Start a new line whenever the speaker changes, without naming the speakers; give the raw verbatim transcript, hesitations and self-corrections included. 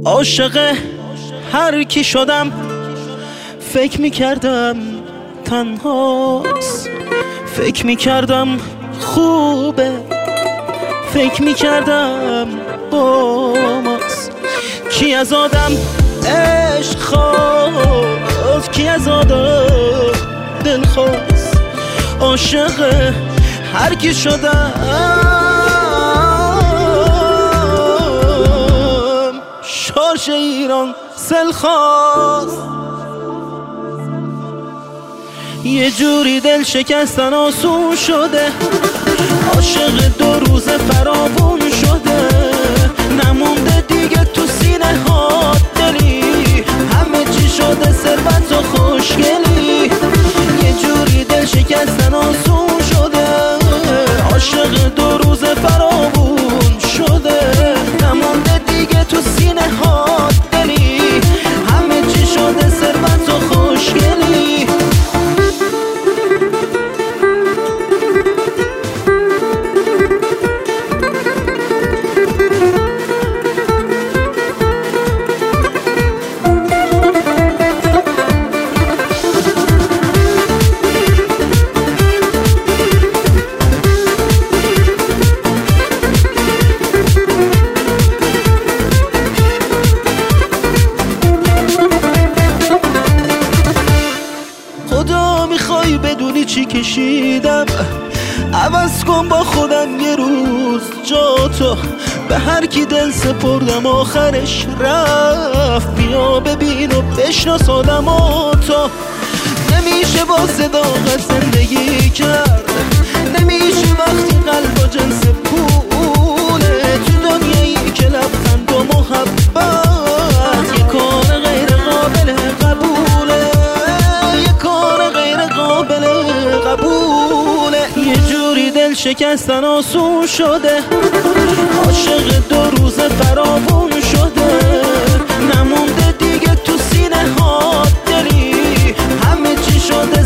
عاشق هر کی شدم فکر میکردم تنهاست، فکر میکردم خوبه، فکر میکردم با ماست. کی از آدم عشق خواست، کی از آدم دل خواست. عاشق هر کی شدم شارژ ایران سل خواست. یه جوری دل شکستن آسون شده، عاشق دو روز فراوون شده، نمونده دیگه تو سینه ها دلی، همه چی شده ثروت و خوشگلی. یه جوری دل شکستن آسون شده، عاشق دو روز فراوون شده، نمونده دیگه تو سینه ها دلی، همه چی شده ثروت و خوشگلی. میخوای بدونی چی کشیدم؟ عوض کن با خودم یه روز جا تو، به هر کی دل سپردم آخرش رفت. بیا ببین و بشناس آدمو تو، نمیشه با صداقت زندگی کرد، نمیشه وقتی قلب و جنس پوله، تو دنیایی که لبخند و محبت یه کار غیر قابل قبوله، یه کار غیر قابل قبوله. یه جوری دل شکستن آسون شده، عاشق دو روز فراوون شده، نمونده دیگه تو سینه ها دلی، همه چی شده